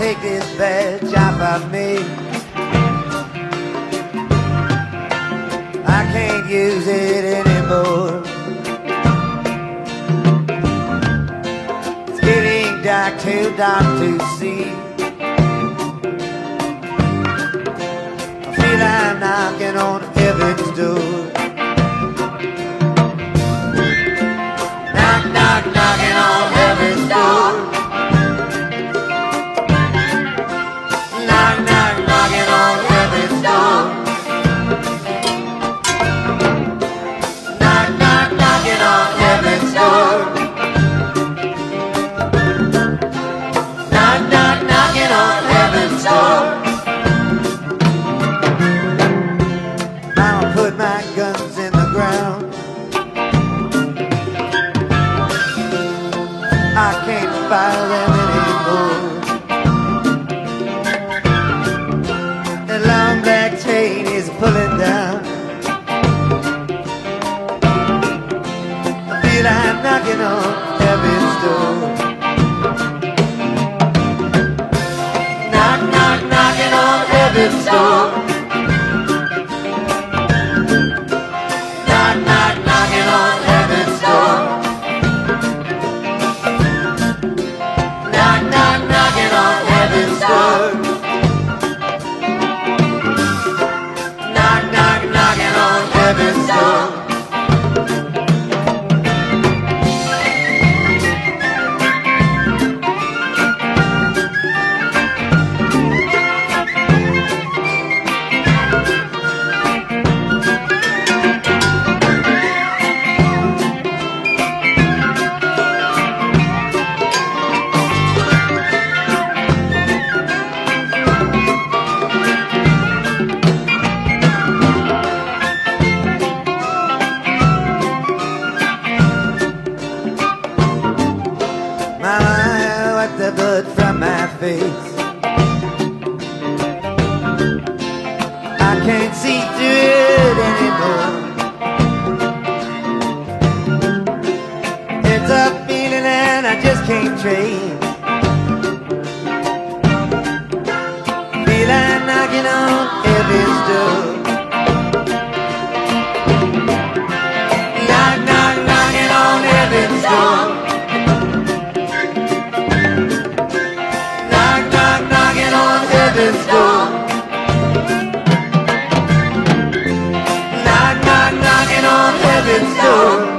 take this badge off of me. I can't use it anymore. It's getting dark, too dark to see. I feel I'm knocking on heaven's door. Knock, knock, knocking on heaven's door. Knock, knock, knocking on heaven's door. Knock, knock, knocking on heaven's door. Knock, knock, knocking on heaven's door. I'll put my guns in the ground. I can't fire them anymore. The long black chain is pulling down. I feel I'm knocking on heaven's door. Knock, knock, knocking on heaven's door. Knock, knock, knocking on heaven's door. Knock, knock, knocking on heaven's door. Knock, knock, knocking on heaven's door. Mama, wipe the blood from my face. I can't see through it anymore. It's a feeling and I just can't trace. Feel I'm knocking on heaven's door. Knock, knock, knocking on heaven's door. Heaven's door. Knock, knock, knocking on heaven's door.